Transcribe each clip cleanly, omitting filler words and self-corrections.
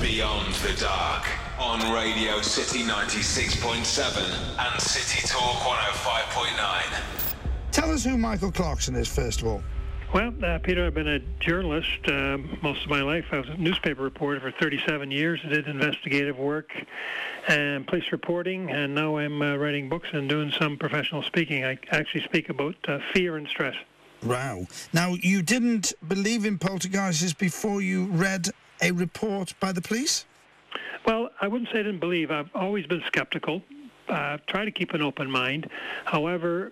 Beyond the Dark on Radio City 96.7 and City Talk 105.9. Tell us who Michael Clarkson is, first of all. Well, Peter, I've been a journalist most of my life. I was a newspaper reporter for 37 years. I did investigative work and police reporting, and now I'm writing books and doing some professional speaking. I actually speak about fear and stress. Wow. Now, you didn't believe in poltergeists before you read a report by the police? Well, I wouldn't say I didn't believe. I've always been skeptical. Try to keep an open mind. However,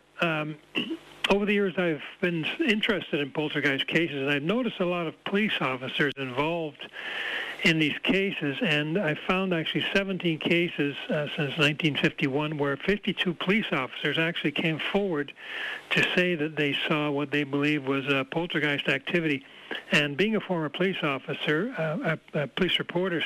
over the years, I've been interested in poltergeist cases, and I've noticed a lot of police officers involved in these cases, and I found actually 17 cases since 1951 where 52 police officers actually came forward to say that they saw what they believe was poltergeist activity. And being a former police officer, a police reporter,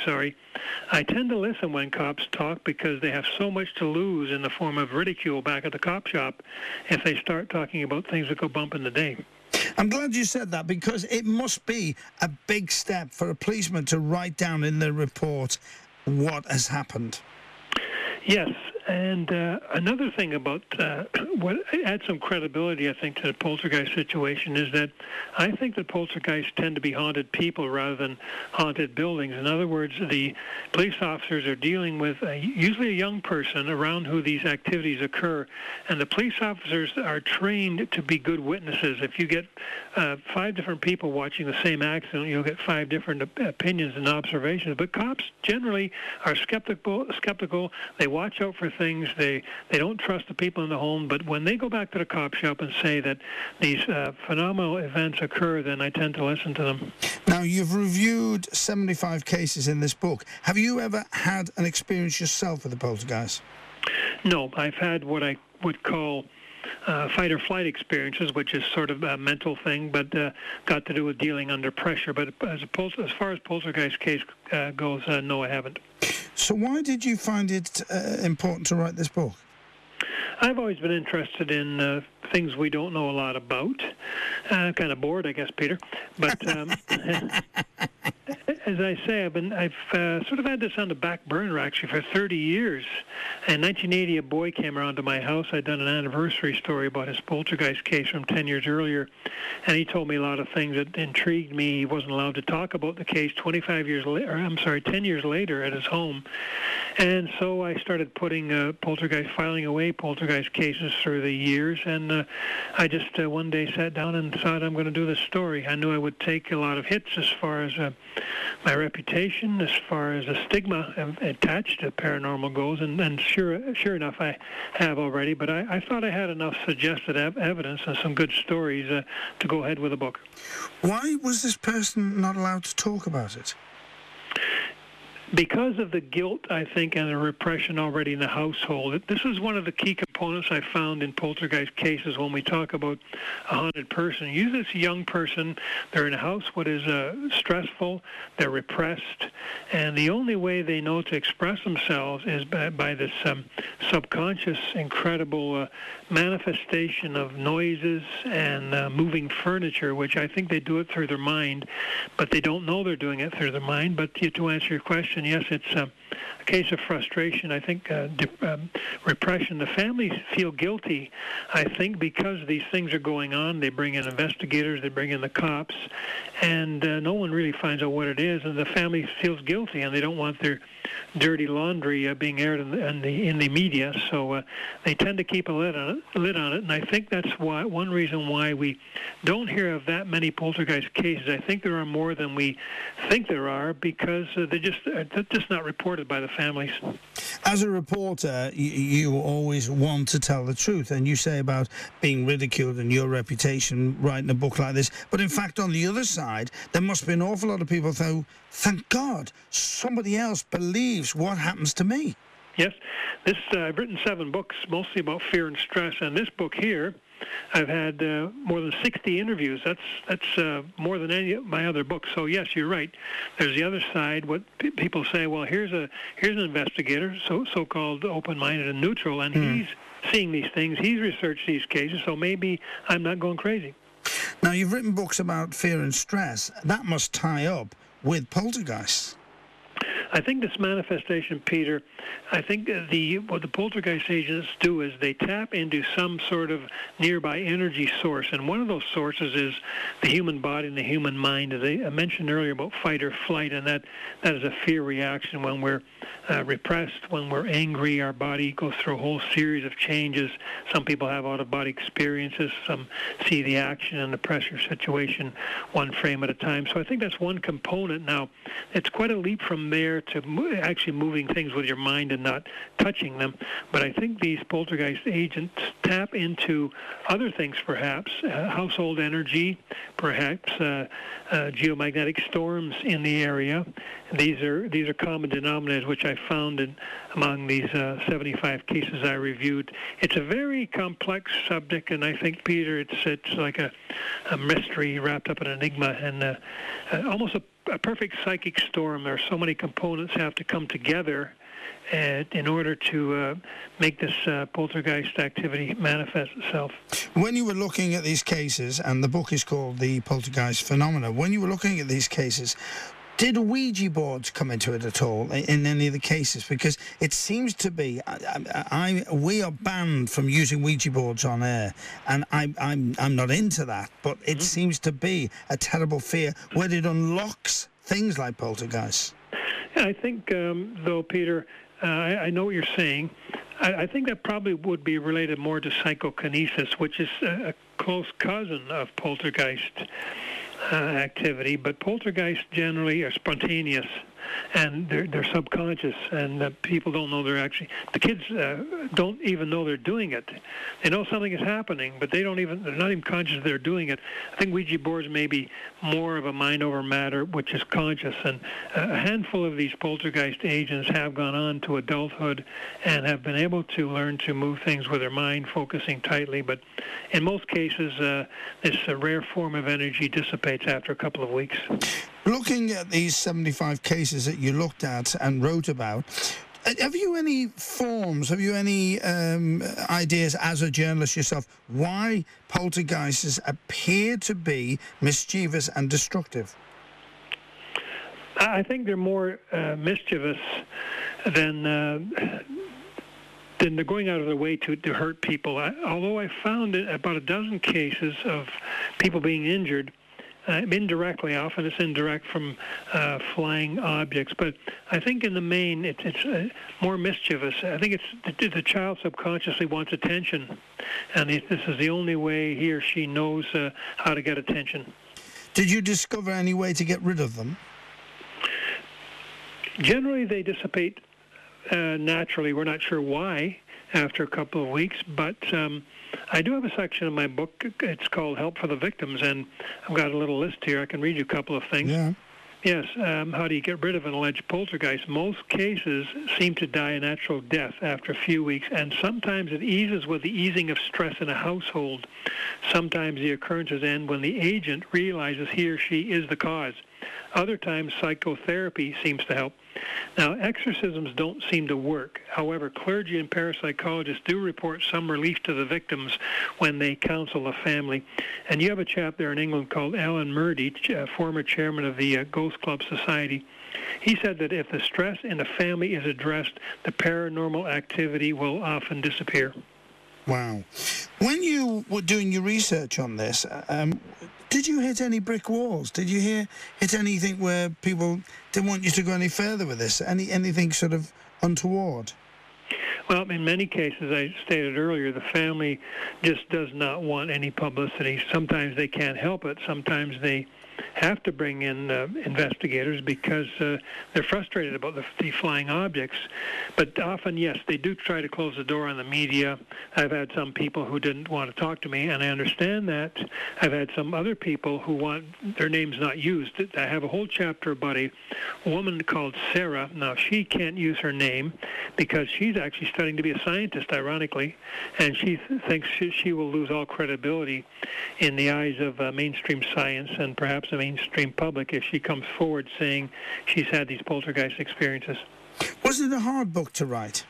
I tend to listen when cops talk because they have so much to lose in the form of ridicule back at the cop shop if they start talking about things that go bump in the day. I'm glad you said that, because it must be a big step for a policeman to write down in the report what has happened. Yes, and another thing about what adds some credibility, I think, to the poltergeist situation is that I think that poltergeists tend to be haunted people rather than haunted buildings. In other words, the police officers are dealing with usually a young person around who these activities occur, and the police officers are trained to be good witnesses. If you get 5 different people watching the same accident, you'll get 5 different opinions and observations. But cops generally are skeptical. They watch out for things. They don't trust the people in the home. But when they go back to the cop shop and say that these phenomenal events occur, then I tend to listen to them. Now, you've reviewed 75 cases in this book. Have you ever had an experience yourself with a poltergeist? No, I've had what I would call fight or flight experiences, which is sort of a mental thing, but got to do with dealing under pressure. But as far as poltergeist case goes, no, I haven't. So why did you find it important to write this book? I've always been interested in things we don't know a lot about. Kind of bored, I guess, Peter. But as I say, I've sort of had this on the back burner actually for 30 years. In 1980, a boy came around to my house. I'd done an anniversary story about his poltergeist case from 10 years earlier, and he told me a lot of things that intrigued me. He wasn't allowed to talk about the case 10 years later at his home. And so I started putting filing away poltergeist cases through the years, and I just one day sat down and thought, I'm going to do this story. I knew I would take a lot of hits as far as my reputation, as far as the stigma attached to paranormal goes, and sure enough, I have already. But I thought I had enough suggested evidence and some good stories to go ahead with a book. Why was this person not allowed to talk about it? Because of the guilt, I think, and the repression already in the household. This is one of the key components I found in poltergeist cases when we talk about a haunted person. Usually it's a young person. They're in a house what is stressful. They're repressed. And the only way they know to express themselves is by this subconscious, incredible manifestation of noises and moving furniture, which I think they do it through their mind, but they don't know they're doing it through their mind. But to answer your question, yes, it's a case of frustration. I think repression. The families feel guilty, I think, because these things are going on. They bring in investigators, they bring in the cops, and no one really finds out what it is, and the family feels guilty, and they don't want their dirty laundry being aired in the media, so they tend to keep a lid on it, and I think that's one reason why we don't hear of that many poltergeist cases. I think there are more than we think there are because they're just not reported by the families. As a reporter, you always want to tell the truth, and you say about being ridiculed and your reputation writing a book like this, but in fact on the other side there must be an awful lot of people who, thank God, somebody else believes what happens to me. Yes, I've written 7 books, mostly about fear and stress, and this book here, I've had more than 60 interviews. That's more than any of my other books. So yes, you're right. There's the other side. What people say, well, here's an investigator, so-called open-minded and neutral, and he's seeing these things. He's researched these cases, so maybe I'm not going crazy. Now, you've written books about fear and stress. That must tie up with poltergeists. I think this manifestation, Peter, I think what the poltergeist agents do is they tap into some sort of nearby energy source, and one of those sources is the human body and the human mind. As I mentioned earlier about fight or flight, and that is a fear reaction when we're repressed, when we're angry. Our body goes through a whole series of changes. Some people have out-of-body experiences. Some see the action and the pressure situation one frame at a time. So I think that's one component. Now, it's quite a leap from there to actually moving things with your mind and not touching them. But I think these poltergeist agents tap into other things, perhaps household energy, perhaps geomagnetic storms in the area. These are common denominators which I found among these 75 cases I reviewed. It's a very complex subject, and I think, Peter, it's like a mystery wrapped up in an enigma, and almost a perfect psychic storm. There are so many components have to come together in order to make this poltergeist activity manifest itself. When you were looking at these cases, and the book is called The Poltergeist Phenomena, when you were looking at these cases, did Ouija boards come into it at all in any of the cases? Because it seems to be, we are banned from using Ouija boards on air, and I'm not into that. But it seems to be a terrible fear where it unlocks things like poltergeists. Yeah, I think, though, Peter, I know what you're saying. I think that probably would be related more to psychokinesis, which is a close cousin of poltergeist activity, but poltergeists generally are spontaneous, and they're subconscious, and people don't know the kids don't even know they're doing it. They know something is happening, but they're not even conscious they're doing it. I think Ouija boards may be more of a mind over matter, which is conscious, and a handful of these poltergeist agents have gone on to adulthood and have been able to learn to move things with their mind, focusing tightly, but in most cases, this rare form of energy dissipates after a couple of weeks. Looking at these 75 cases that you looked at and wrote about, have you any ideas as a journalist yourself why poltergeists appear to be mischievous and destructive? I think they're more mischievous than they're going out of their way to hurt people. Although I found about a dozen cases of people being injured, indirectly. Often it's indirect from flying objects, but I think in the main it's more mischievous. I think it's the child subconsciously wants attention, and this is the only way he or she knows how to get attention. Did you discover any way to get rid of them? Generally, they dissipate naturally. We're not sure why after a couple of weeks, but I do have a section in my book. It's called Help for the Victims, and I've got a little list here. I can read you a couple of things. Yeah. Yes, how do you get rid of an alleged poltergeist? Most cases seem to die a natural death after a few weeks, and sometimes it eases with the easing of stress in a household. Sometimes the occurrences end when the agent realizes he or she is the cause. Other times, psychotherapy seems to help. Now, exorcisms don't seem to work. However, clergy and parapsychologists do report some relief to the victims when they counsel the family. And you have a chap there in England called Alan Murdy, former chairman of the Ghost Club Society. He said that if the stress in the family is addressed, the paranormal activity will often disappear. Wow. When you were doing your research on this, did you hit any brick walls? Did you hit anything where people didn't want you to go any further with this? Anything sort of untoward? Well, in many cases, I stated earlier, the family just does not want any publicity. Sometimes they can't help it. Sometimes they have to bring in investigators because they're frustrated about the flying objects. But often, yes, they do try to close the door on the media. I've had some people who didn't want to talk to me, and I understand that. I've had some other people who want their names not used. I have a whole chapter about a woman called Sarah. Now, she can't use her name because she's actually studying to be a scientist, ironically, and she thinks she will lose all credibility in the eyes of mainstream science and perhaps the mainstream public if she comes forward saying she's had these poltergeist experiences. Was it a hard book to write?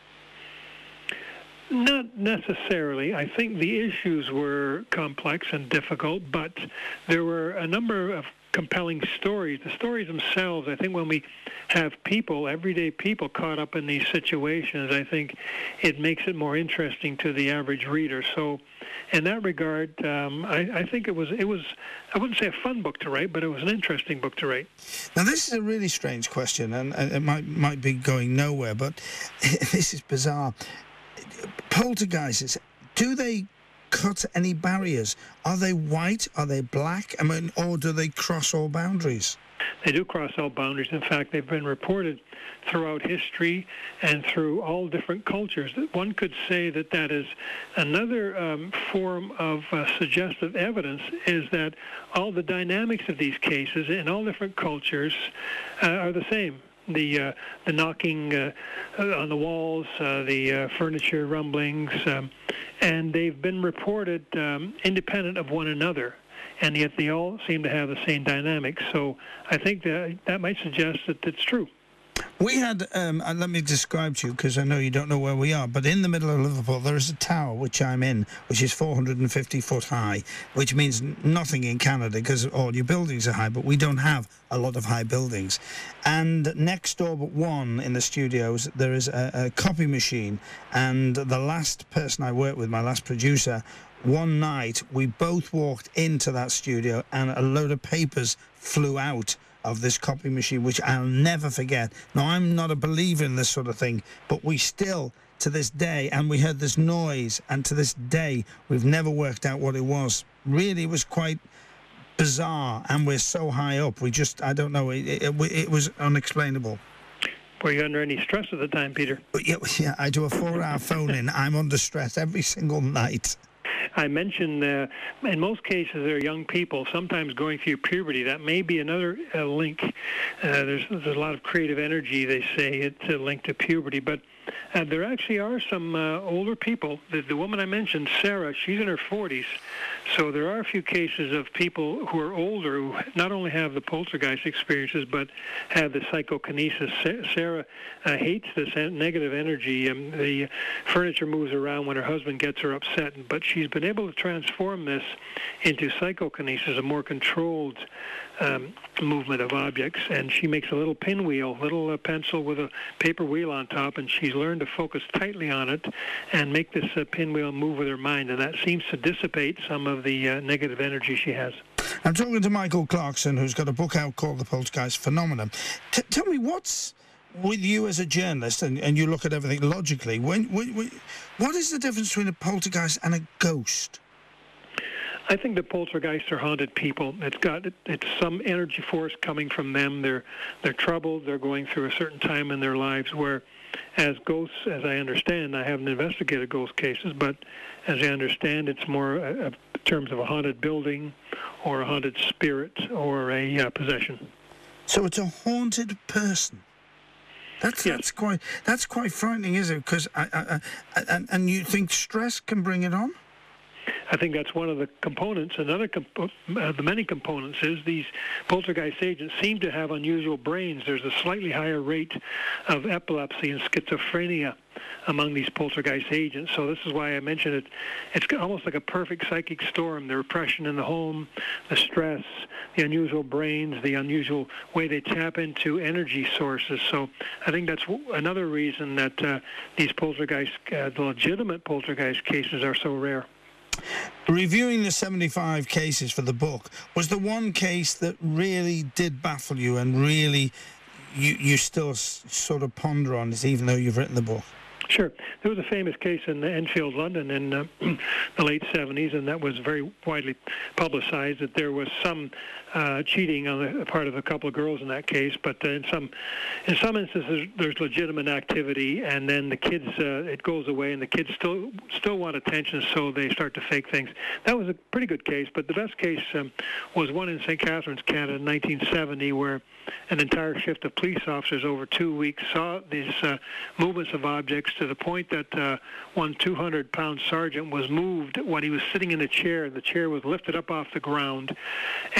Not necessarily. I think the issues were complex and difficult, but there were a number of compelling stories. The stories themselves, I think when we have people, everyday people caught up in these situations, I think it makes it more interesting to the average reader. So in that regard, I think it was, I wouldn't say a fun book to write, but it was an interesting book to write. Now, this is a really strange question, and it might be going nowhere, but this is bizarre. Poltergeists, do they cut any barriers? Are they white? Are they black? I mean, or do they cross all boundaries? They do cross all boundaries. In fact, they've been reported throughout history and through all different cultures. One could say that that is another form of suggestive evidence, is that all the dynamics of these cases in all different cultures are the same. The knocking on the walls, the furniture rumblings, and they've been reported independent of one another, and yet they all seem to have the same dynamics. So I think that might suggest that it's true. We had, and let me describe to you, because I know you don't know where we are, but in the middle of Liverpool there is a tower which I'm in, which is 450 foot high, which means nothing in Canada because all your buildings are high, but we don't have a lot of high buildings. And next door but one in the studios there is a copy machine, and the last person I worked with, my last producer, one night we both walked into that studio and a load of papers flew out of this copy machine, which I'll never forget. Now, I'm not a believer in this sort of thing, but we still, to this day, and we heard this noise, and to this day, we've never worked out what it was. Really, it was quite bizarre, and we're so high up, we just, I don't know, it was unexplainable. Were you under any stress at the time, Peter? But yeah, I do a 4-hour phone-in. I'm under stress every single night. I mentioned in most cases they're young people, sometimes going through puberty. That may be another link. There's a lot of creative energy, they say, it's linked to puberty. But there actually are some older people. The woman I mentioned, Sarah, she's in her 40s. So there are a few cases of people who are older who not only have the poltergeist experiences but have the psychokinesis. Sarah hates this negative energy. The furniture moves around when her husband gets her upset, but she's been able to transform this into psychokinesis, a more controlled movement of objects. And she makes a little pinwheel, little pencil with a paper wheel on top, and she's learned to focus tightly on it and make this pinwheel move with her mind, and that seems to dissipate some of the negative energy she has. I'm talking to Michael Clarkson, who's got a book out called The Poltergeist Phenomenon. Tell me, what's with you as a journalist, and you look at everything logically, what is the difference between a poltergeist and a ghost? I think the poltergeists are haunted people. It's some energy force coming from them. They're troubled. They're going through a certain time in their lives where, as ghosts, as I understand, I haven't investigated ghost cases, but as I understand, it's more in terms of a haunted building or a haunted spirit or a possession. So it's a haunted person. That's quite frightening, isn't it? Because and you think stress can bring it on? I think that's one of the components. Another the many components is these poltergeist agents seem to have unusual brains. There's a slightly higher rate of epilepsy and schizophrenia among these poltergeist agents. So this is why I mentioned it. It's almost like a perfect psychic storm. The repression in the home, the stress, the unusual brains, the unusual way they tap into energy sources. So I think that's another reason that these poltergeist, the legitimate poltergeist cases are so rare. Reviewing the 75 cases for the book, was the one case that really did baffle you and really you still sort of ponder on it even though you've written the book? Sure. There was a famous case in Enfield, London in the late 70s, and that was very widely publicized, that there was some cheating on the part of a couple of girls in that case. But in some instances, there's legitimate activity, and then the kids, it goes away, and the kids still want attention, so they start to fake things. That was a pretty good case, but the best case was one in St. Catharines, Canada, in 1970, where an entire shift of police officers over 2 weeks saw these movements of objects to the point that one 200-pound sergeant was moved when he was sitting in a chair. The chair was lifted up off the ground, and to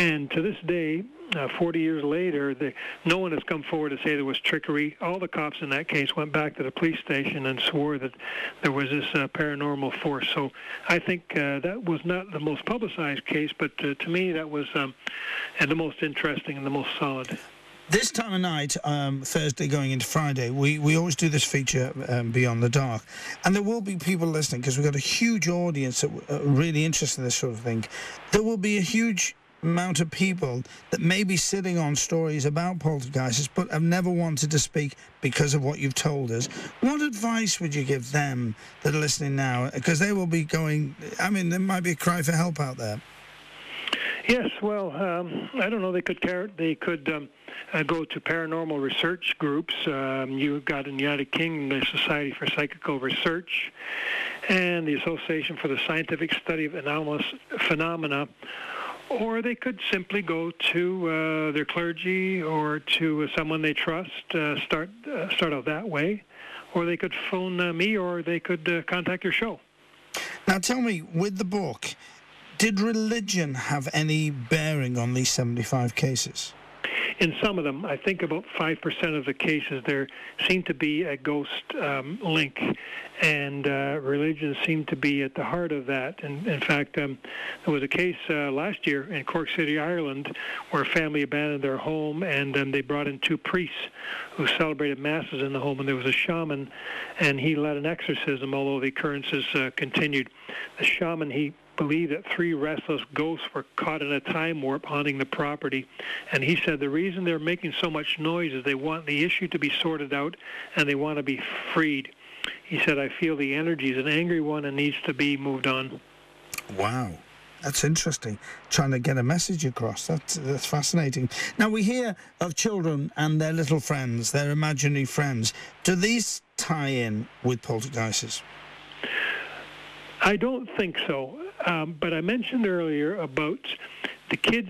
this day, 40 years later, no one has come forward to say there was trickery. All the cops in that case went back to the police station and swore that there was this paranormal force. So I think that was not the most publicized case, but to me that was the most interesting and the most solid. This time of night, Thursday going into Friday, we always do this feature, Beyond the Dark. And there will be people listening, because we've got a huge audience that are really interested in this sort of thing. There will be a huge amount of people that may be sitting on stories about poltergeists, but have never wanted to speak because of what you've told us. What advice would you give them that are listening now? Because they will be going, I mean, there might be a cry for help out there. Yes, well, I don't know. They could go to paranormal research groups. You've got in the United Kingdom the Society for Psychical Research and the Association for the Scientific Study of Anomalous Phenomena. Or they could simply go to their clergy or to someone they trust, start out that way. Or they could phone me, or they could contact your show. Now tell me, with the book, did religion have any bearing on these 75 cases? In some of them, I think about 5% of the cases, there seemed to be a ghost link, and religion seemed to be at the heart of that. And in fact, there was a case last year in Cork City, Ireland, where a family abandoned their home, and they brought in 2 priests who celebrated masses in the home, and there was a shaman, and he led an exorcism, although the occurrences continued. The shaman, he believed that 3 restless ghosts were caught in a time warp haunting the property. And he said the reason they're making so much noise is they want the issue to be sorted out and they want to be freed. He said, I feel the energy is an angry one and needs to be moved on. Wow. That's interesting. Trying to get a message across. That's fascinating. Now, we hear of children and their little friends, their imaginary friends. Do these tie in with poltergeists? I don't think so. But I mentioned earlier about the kids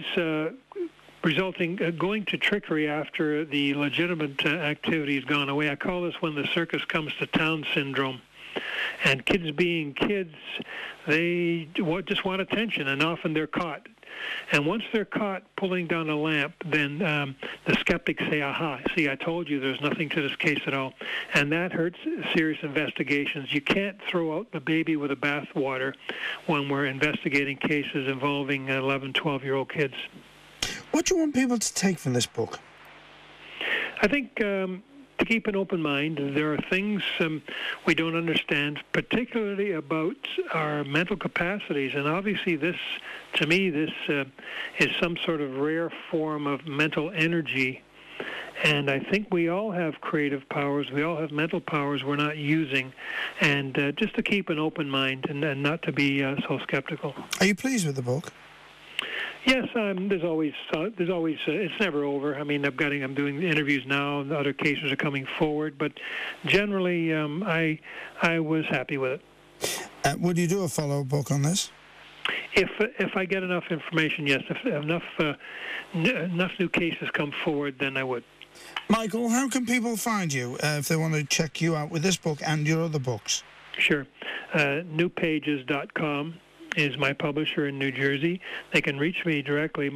going to trickery after the legitimate activity has gone away. I call this when the circus comes to town syndrome. And kids being kids, they just want attention, and often they're caught. And once they're caught pulling down a lamp, then the skeptics say, aha, see, I told you there's nothing to this case at all. And that hurts serious investigations. You can't throw out the baby with the bathwater when we're investigating cases involving 11, 12-year-old kids. What do you want people to take from this book? I think to keep an open mind. There are things we don't understand, particularly about our mental capacities. And obviously this, to me, this is some sort of rare form of mental energy. And I think we all have creative powers. We all have mental powers we're not using. And just to keep an open mind and not to be so skeptical. Are you pleased with the book? Yes, there's always it's never over. I mean, I'm doing interviews now, and other cases are coming forward, but generally, I was happy with it. Would you do a follow-up book on this? If I get enough information, yes. If enough new cases come forward, then I would. Michael, how can people find you if they want to check you out with this book and your other books? Sure. Newpages.com is my publisher in New Jersey. They can reach me directly,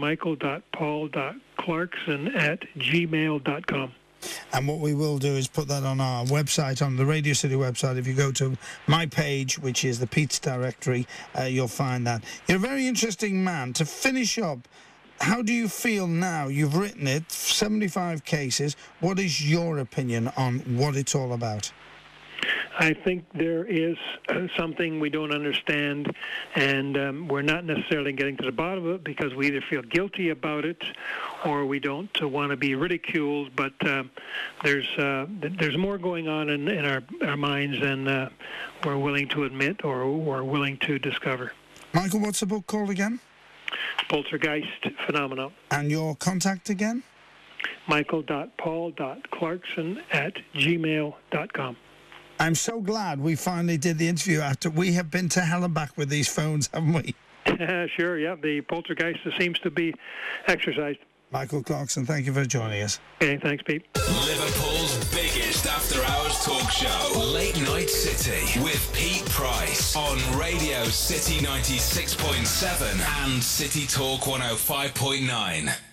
michael.paul.clarkson@gmail.com. And what we will do is put that on our website, on the Radio City website. If you go to my page, which is the Pete's Directory, you'll find that. You're a very interesting man. To finish up, how do you feel now? You've written it, 75 cases. What is your opinion on what it's all about? I think there is something we don't understand, and we're not necessarily getting to the bottom of it because we either feel guilty about it or we don't want to be ridiculed. But there's more going on in our minds than we're willing to admit or we're willing to discover. Michael, what's the book called again? Poltergeist Phenomena. And your contact again? michael.paul.clarkson@gmail.com. I'm so glad we finally did the interview after we have been to hell and back with these phones, haven't we? Sure, yeah. The poltergeist seems to be exercised. Michael Clarkson, thank you for joining us. Okay, thanks, Pete. Liverpool's biggest after-hours talk show, Late Night City, with Pete Price on Radio City 96.7 and City Talk 105.9.